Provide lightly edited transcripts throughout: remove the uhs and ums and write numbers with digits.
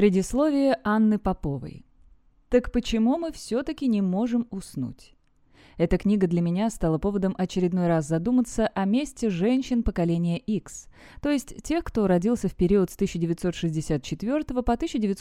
Предисловие Анны Поповой. Так почему мы все-таки не можем уснуть? Эта книга для меня стала поводом очередной раз задуматься о месте женщин поколения X, то есть тех, кто родился в период с 1964 по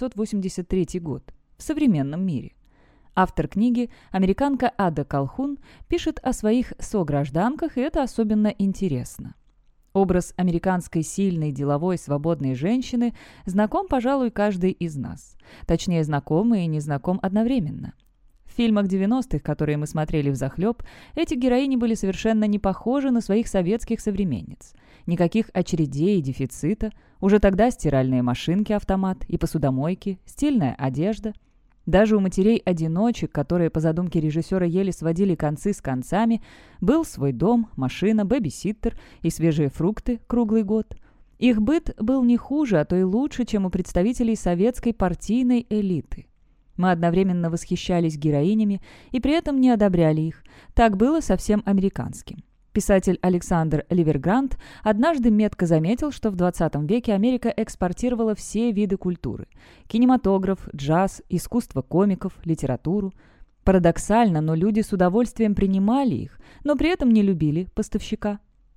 1983 год, в современном мире. Автор книги, американка Ада Колхун, пишет о своих согражданках, и это особенно интересно. Образ американской сильной, деловой, свободной женщины знаком, пожалуй, каждый из нас. Точнее, знаком и не знаком одновременно. В фильмах 90-х, которые мы смотрели взахлеб, эти героини были совершенно не похожи на своих советских современниц. Никаких очередей и дефицита. Уже тогда стиральные машинки-автомат и посудомойки, стильная одежда. Даже у матерей-одиночек, которые по задумке режиссера еле сводили концы с концами, был свой дом, машина, бэби-ситтер и свежие фрукты круглый год. Их быт был не хуже, а то и лучше, чем у представителей советской партийной элиты. Мы одновременно восхищались героинями и при этом не одобряли их. Так было совсем американским. Писатель Александр Ливергрант однажды метко заметил, что в 20 веке Америка экспортировала все виды культуры – кинематограф, джаз, искусство комиков, литературу. Парадоксально, но люди с удовольствием принимали их, но при этом не любили поставщика.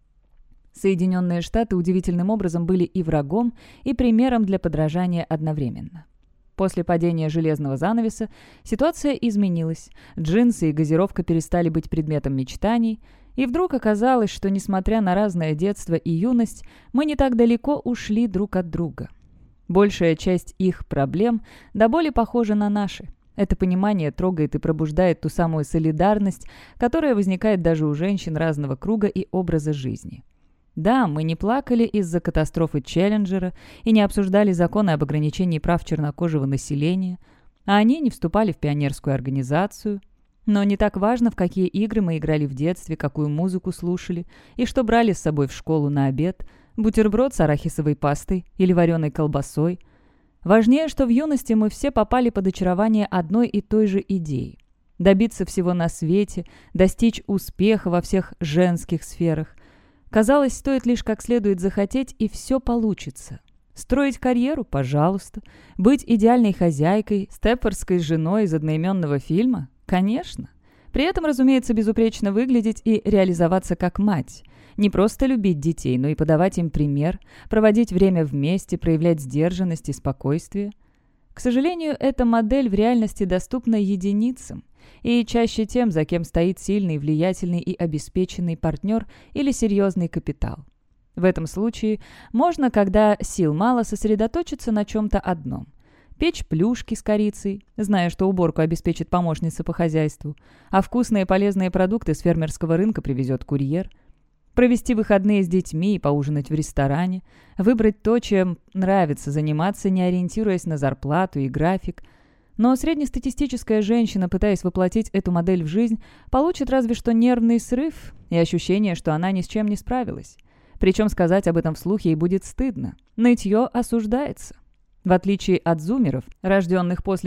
Соединенные Штаты удивительным образом были и врагом, и примером для подражания одновременно. После падения железного занавеса ситуация изменилась, джинсы и газировка перестали быть предметом мечтаний, и вдруг оказалось, что, несмотря на разное детство и юность, мы не так далеко ушли друг от друга. Большая часть их проблем до боли похожа на наши. Это понимание трогает и пробуждает ту самую солидарность, которая возникает даже у женщин разного круга и образа жизни. Да, мы не плакали из-за катастрофы Челленджера и не обсуждали законы об ограничении прав чернокожего населения, а они не вступали в пионерскую организацию. Но не так важно, в какие игры мы играли в детстве, какую музыку слушали и что брали с собой в школу на обед, бутерброд с арахисовой пастой или вареной колбасой. Важнее, что в юности мы все попали под очарование одной и той же идеи. Добиться всего на свете, достичь успеха во всех женских сферах. Казалось, стоит лишь как следует захотеть, и все получится. Строить карьеру – пожалуйста. Быть идеальной хозяйкой, степфордской женой из одноименного фильма – конечно. При этом, разумеется, безупречно выглядеть и реализоваться как мать. Не просто любить детей, но и подавать им пример, проводить время вместе, проявлять сдержанность и спокойствие. К сожалению, эта модель в реальности доступна единицам. И чаще тем, за кем стоит сильный, влиятельный и обеспеченный партнер или серьезный капитал. В этом случае можно, когда сил мало, сосредоточиться на чем-то одном. Печь плюшки с корицей, зная, что уборку обеспечит помощница по хозяйству, а вкусные полезные продукты с фермерского рынка привезет курьер. Провести выходные с детьми и поужинать в ресторане, выбрать то, чем нравится заниматься, не ориентируясь на зарплату и график. Но среднестатистическая женщина, пытаясь воплотить эту модель в жизнь, получит разве что нервный срыв и ощущение, что она ни с чем не справилась. Причем сказать об этом вслух ей будет стыдно. Нытье осуждается. В отличие от зумеров, рожденных после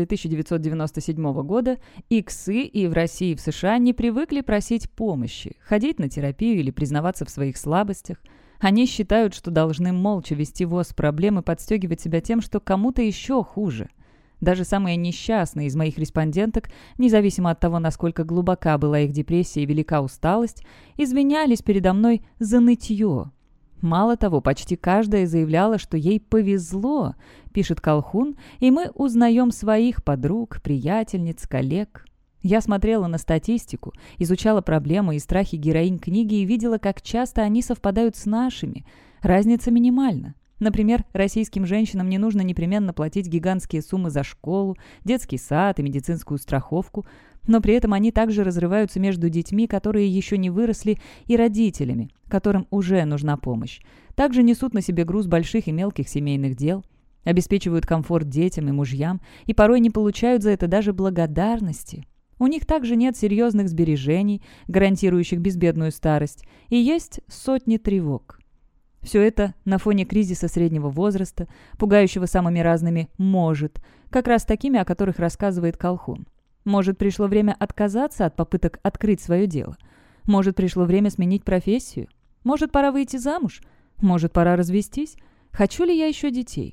1997 года, иксы и в России, и в США не привыкли просить помощи, ходить на терапию или признаваться в своих слабостях. Они считают, что должны молча вести воз проблем и подстегивать себя тем, что кому-то еще хуже. Даже самые несчастные из моих респонденток, независимо от того, насколько глубока была их депрессия и велика усталость, извинялись передо мной за нытье. Мало того, почти каждая заявляла, что ей повезло, пишет Колхун, и мы узнаем своих подруг, приятельниц, коллег. Я смотрела на статистику, изучала проблемы и страхи героинь книги и видела, как часто они совпадают с нашими. Разница минимальна. Например, российским женщинам не нужно непременно платить гигантские суммы за школу, детский сад и медицинскую страховку, но при этом они также разрываются между детьми, которые еще не выросли, и родителями, которым уже нужна помощь. Также несут на себе груз больших и мелких семейных дел, обеспечивают комфорт детям и мужьям, и порой не получают за это даже благодарности. У них также нет серьезных сбережений, гарантирующих безбедную старость, и есть сотни тревог. Все это на фоне кризиса среднего возраста, пугающего самыми разными «может», как раз такими, о которых рассказывает Колхун. Может, пришло время отказаться от попыток открыть свое дело? Может, пришло время сменить профессию? Может, пора выйти замуж? Может, пора развестись? Хочу ли я еще детей?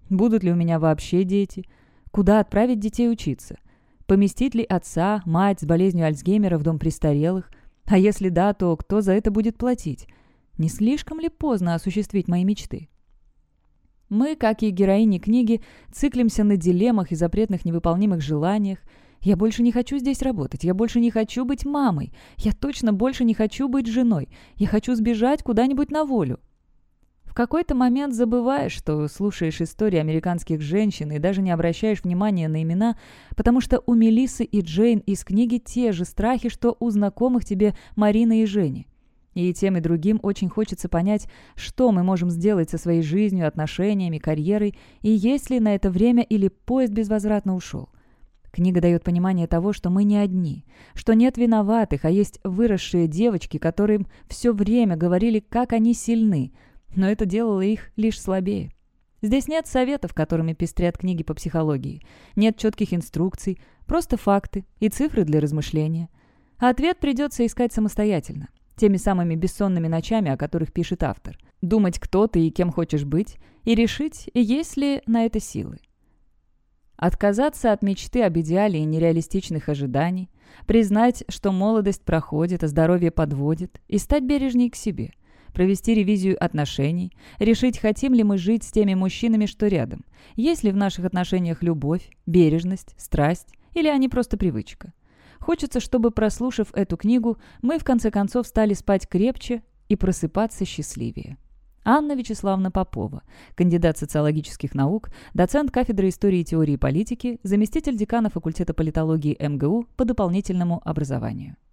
Будут ли у меня вообще дети? Куда отправить детей учиться? Поместить ли отца, мать с болезнью Альцгеймера в дом престарелых? А если да, то кто за это будет платить? Не слишком ли поздно осуществить мои мечты? Мы, как и героини книги, циклимся на дилеммах и запретных невыполнимых желаниях. Я больше не хочу здесь работать, я больше не хочу быть мамой, я точно больше не хочу быть женой, я хочу сбежать куда-нибудь на волю. В какой-то момент забываешь, что слушаешь истории американских женщин и даже не обращаешь внимания на имена, потому что у Мелиссы и Джейн из книги те же страхи, что у знакомых тебе Марины и Жени. И тем и другим очень хочется понять, что мы можем сделать со своей жизнью, отношениями, карьерой, и есть ли на это время или поезд безвозвратно ушел. Книга дает понимание того, что мы не одни, что нет виноватых, а есть выросшие девочки, которым все время говорили, как они сильны, но это делало их лишь слабее. Здесь нет советов, которыми пестрят книги по психологии, нет четких инструкций, просто факты и цифры для размышления. А ответ придется искать самостоятельно. Теми самыми бессонными ночами, о которых пишет автор. Думать, кто ты и кем хочешь быть, и решить, есть ли на это силы. Отказаться от мечты об идеале и нереалистичных ожиданий, признать, что молодость проходит, а здоровье подводит, и стать бережней к себе, провести ревизию отношений, решить, хотим ли мы жить с теми мужчинами, что рядом, есть ли в наших отношениях любовь, бережность, страсть, или они просто привычка. Хочется, чтобы, прослушав эту книгу, мы в конце концов стали спать крепче и просыпаться счастливее. Анна Вячеславовна Попова, кандидат социологических наук, доцент кафедры истории и теории политики, заместитель декана факультета политологии МГУ по дополнительному образованию.